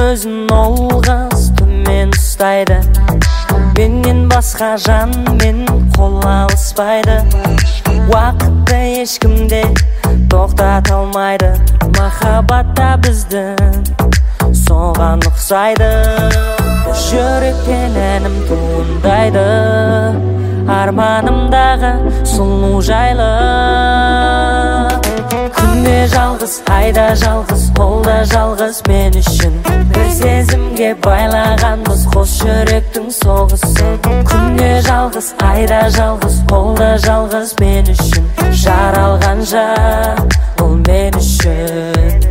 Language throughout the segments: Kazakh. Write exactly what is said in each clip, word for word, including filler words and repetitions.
өзін олғыз төмен ұстайды, менен басқа жанмен қол алыспайды. Уақытты ешкімде тоқтата алмайды, махаббатта біздің соған ұқсайды. Жүректен әнім туындайды, арманымдағы сұлу жайлы. Күнде жалғыз, айда жалғыз, қолда жалғыз мен үшін. Бір сезімге байлағанбыз қос жүректің соғысы. Күнде жалғыз, айда жалғыз, қолда жалғыз мен үшін. Жаралғанша ол мен үшін.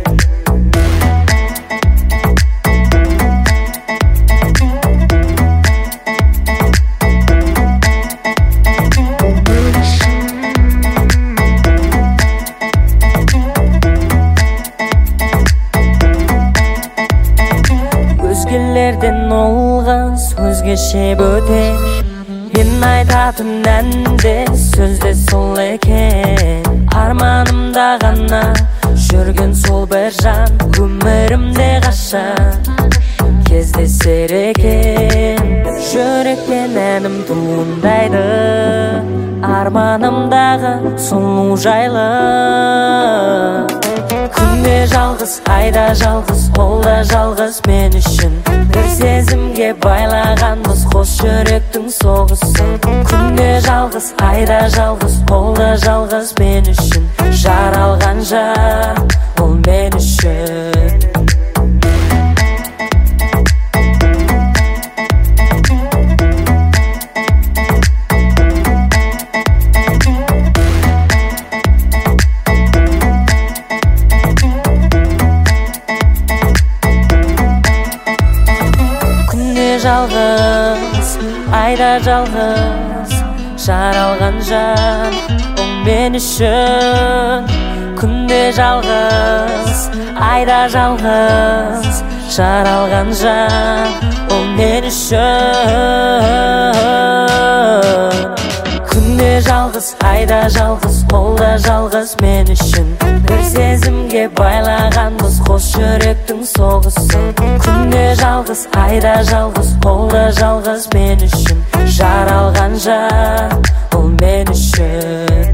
Өзгелерден олғыз өзгеше бөтен, мен айтатын әнде сөзде сол екен. Арманымда ғана жүрген сол бір жан, өмірімде қашан кездесер екен. Жүректен әнім туындайды, арманымдағы сұлу жайлы. Күнде жалғыз, айда жалғыз, қолда жалғыз мен үшін. Бір сезімге байлағанбыз қос жүректің соғысы. Күнде жалғыз, айда жалғыз, қолда жалғыз мен үшін. Жаралғанша ол мен үшін. Жалғыз, айда жалғыз, жаралған жан ол мен үшін. Күнде жалғыз, айда жалғыз, жаралған жан ол мен үшін. Күнде жалғыз, айда жалғыз, қолда жалғыз мен үшін. Бір сезімге байлағанбыз қос жүректің соғысы. Күнде жалғыз, айда жалғыз, қолда жалғыз мен үшін. Жаралғанша ол мен үшін.